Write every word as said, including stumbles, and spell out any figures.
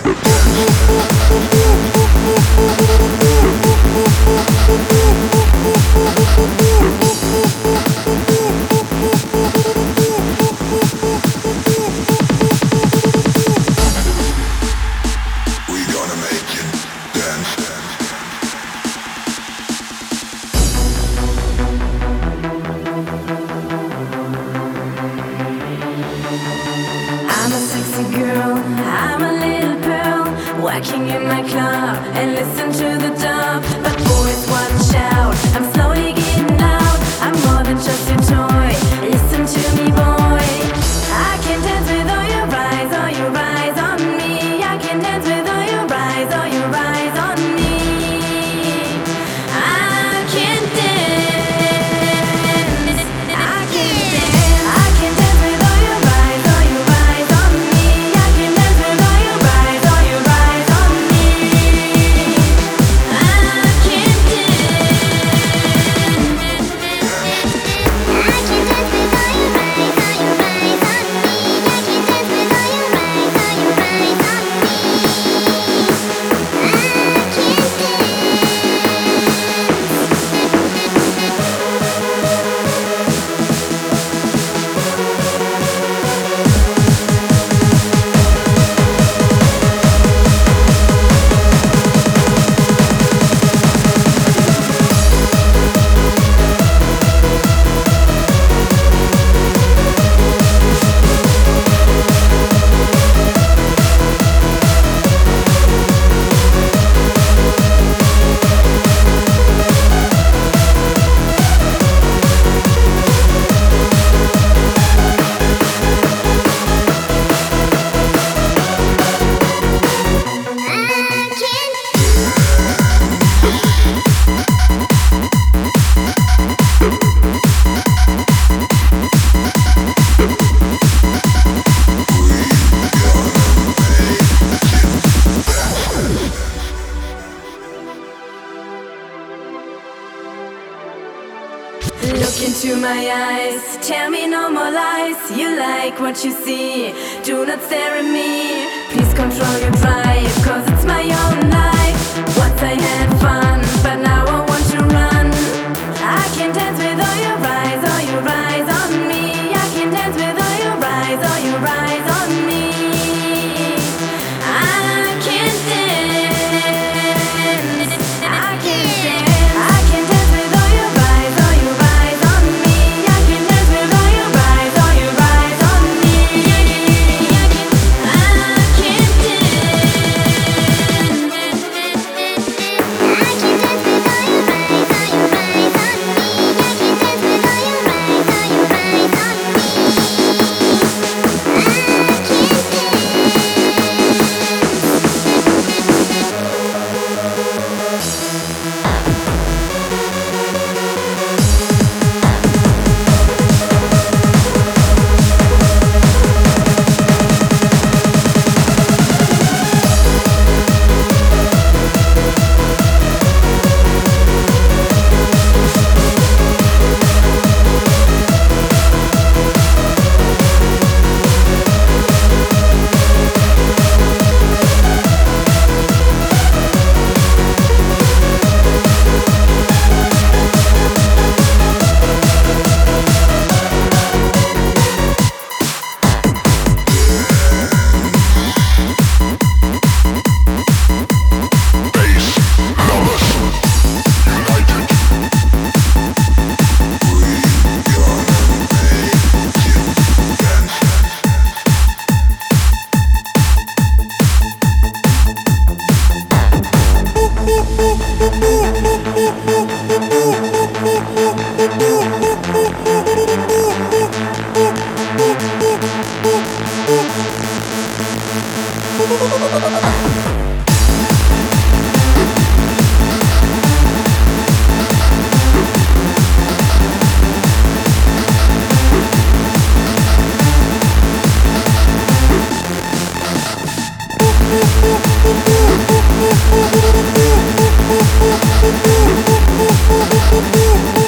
into my eyes, tell me no more lies. You like what you see, do not stare at me. Please control your drive, cause it's my own life. Once I had fun, but now I want to run. I can dance with all your eyes, all your eyes on me. I can dance with all your eyes, all your eyes on me. I can dance, I can dance, I can dance with all your eyes, all your eyes on me. I can dance with all your eyes, all your eyes on me. I can We'll be right back.